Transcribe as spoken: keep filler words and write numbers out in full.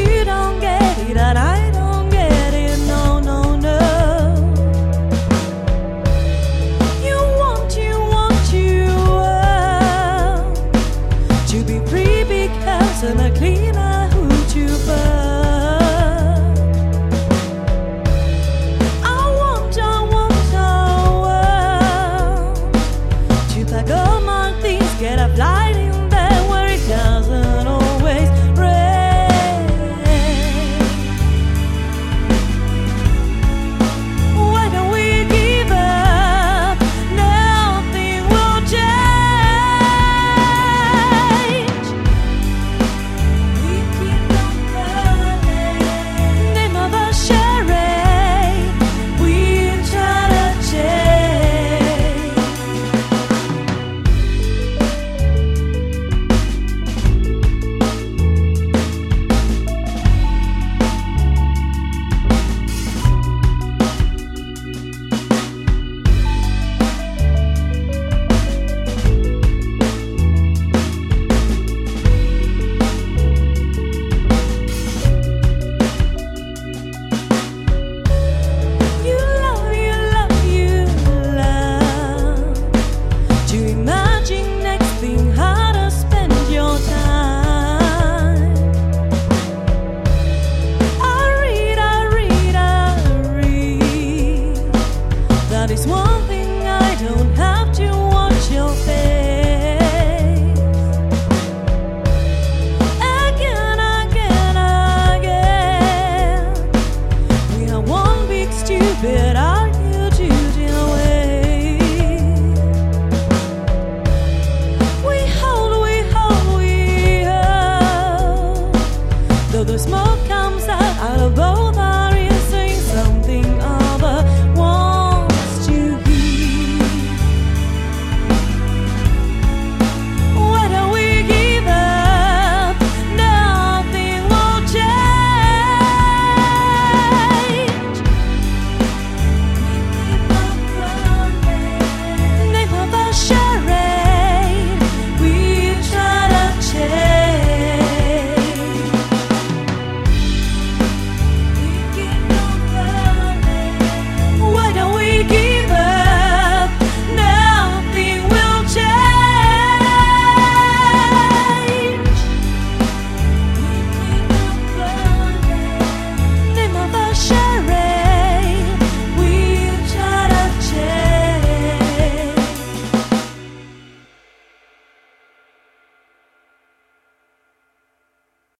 you don't get it and I don't get it, no, no, no. You want, you want, you want to be free because I'm a cleaner who to burn. I want, I want, I want to pack all my things, get a flight in there where it doesn't always rain. Why don't we give up? Nothing will change. We keep on running. Name of a charade. We try to change. You love, you love, you love to imagine next thing how to spend your time. I read, I read, I read. That is one thing I don't have to watch your face. Again, again, again. We are one big stupid argument in a way. We hold, we hold, we hold. Though the smoke comes out, out of both our